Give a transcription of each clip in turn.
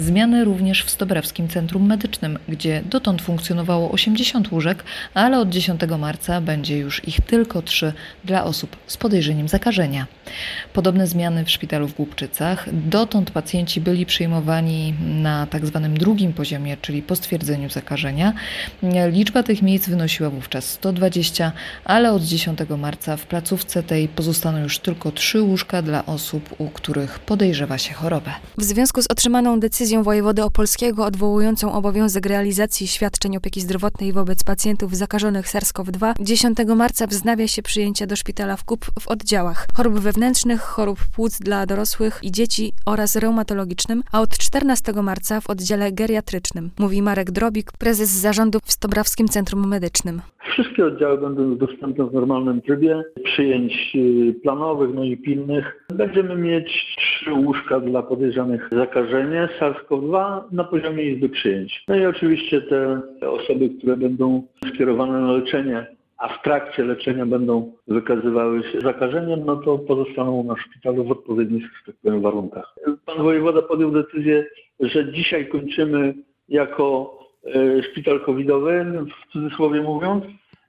Zmiany również w Stobrawskim Centrum Medycznym, gdzie dotąd funkcjonowało 80 łóżek, ale od 10 marca będzie już ich tylko 3 dla osób z podejrzeniem zakażenia. Podobne zmiany w szpitalu w Głubczycach. Dotąd pacjenci byli przyjmowani na tzw. drugim poziomie, czyli po stwierdzeniu zakażenia. Liczba tych miejsc wynosiła wówczas 120, ale od 10 marca w placówce tej pozostaną już tylko 3 łóżka dla osób, u których podejrzewa się chorobę. W związku z otrzymaną decyzją wojewody opolskiego odwołującą obowiązek realizacji świadczeń opieki zdrowotnej wobec pacjentów zakażonych SARS-CoV-2, 10 marca wznawia się przyjęcia do szpitala w KUP w oddziałach chorób wewnętrznych, chorób płuc dla dorosłych i dzieci oraz reumatologicznym, a od 14 marca w oddziale geriatrycznym, mówi Marek Drobik, prezes zarządu w Stobrawskim Centrum Medycznym. Wszystkie oddziały będą już dostępne w normalnym trybie przyjęć planowych, i pilnych. Będziemy mieć 3 łóżka dla podejrzanych zakażenia SARS-CoV-2 na poziomie izby przyjęć. I oczywiście te osoby, które będą skierowane na leczenie, a w trakcie leczenia będą wykazywały się zakażeniem, to pozostaną u nas w szpitalu w odpowiednich, warunkach. Pan wojewoda podjął decyzję, że dzisiaj kończymy jako szpital covidowy, w cudzysłowie mówiąc,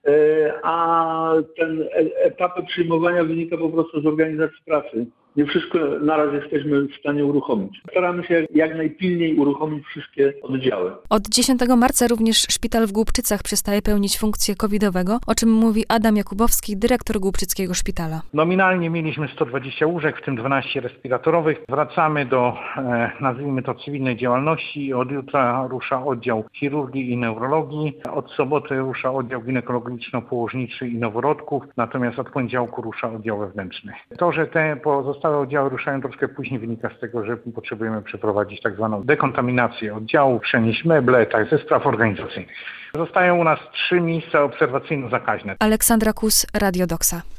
a ten etapy przyjmowania wynika po prostu z organizacji pracy. Nie wszystko naraz jesteśmy w stanie uruchomić. Staramy się jak najpilniej uruchomić wszystkie oddziały. Od 10 marca również szpital w Głubczycach przestaje pełnić funkcję covidowego, o czym mówi Adam Jakubowski, dyrektor Głubczyckiego Szpitala. Nominalnie mieliśmy 120 łóżek, w tym 12 respiratorowych. Wracamy do, nazwijmy to, cywilnej działalności. Od jutra rusza oddział chirurgii i neurologii. Od soboty rusza oddział ginekologiczno-położniczy i noworodków. Natomiast od poniedziałku rusza oddział wewnętrzny. To, że te pozostałe oddziały ruszają troszkę później, wynika z tego, że potrzebujemy przeprowadzić tak zwaną dekontaminację oddziału, przenieść meble, ze spraw organizacyjnych. Zostają u nas 3 miejsca obserwacyjno-zakaźne. Aleksandra Kus, Radio Doksa.